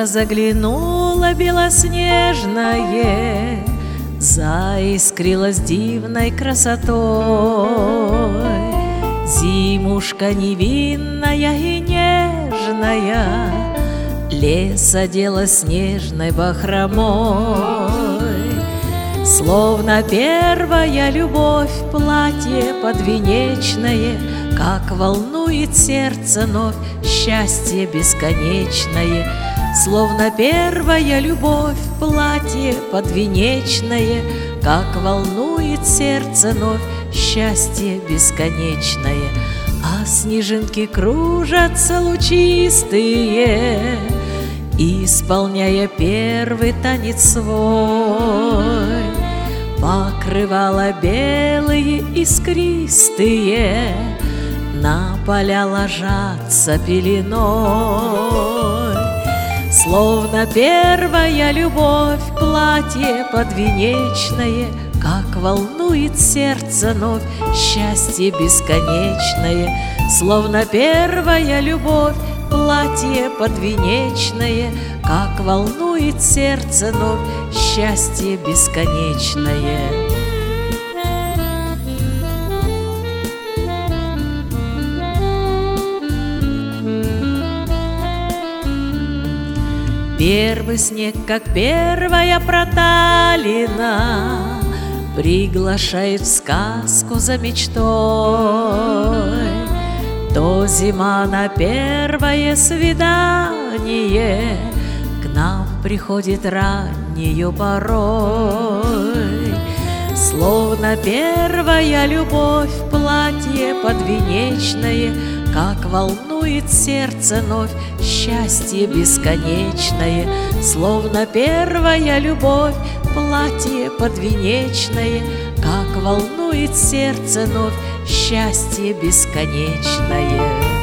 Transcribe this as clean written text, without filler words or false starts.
утро заглянуло белоснежное, заискрилась дивной красотой. Зимушка невинная и нежная лес одела снежной бахромой. Словно первая любовь платье подвенечное, как волнует сердце вновь счастье бесконечное. Словно первая любовь платье подвенечное, как волнует сердце вновь счастье бесконечное. А снежинки кружатся лучистые, исполняя первый танец свой. Покрывала белые искристые на поля ложатся пеленой. Словно первая любовь платье подвенечное, как волнует сердце вновь счастье бесконечное. Словно первая любовь платье подвенечное, как волнует сердце вновь счастье бесконечное. Первый снег, как первая проталина, приглашает в сказку за мечтой. То зима на первое свидание к нам приходит раннею порой. Словно первая любовь платье подвенечное, как волнует сердце вновь счастье бесконечное. Словно первая любовь платье подвенечное, как волнует сердце вновь счастье бесконечное.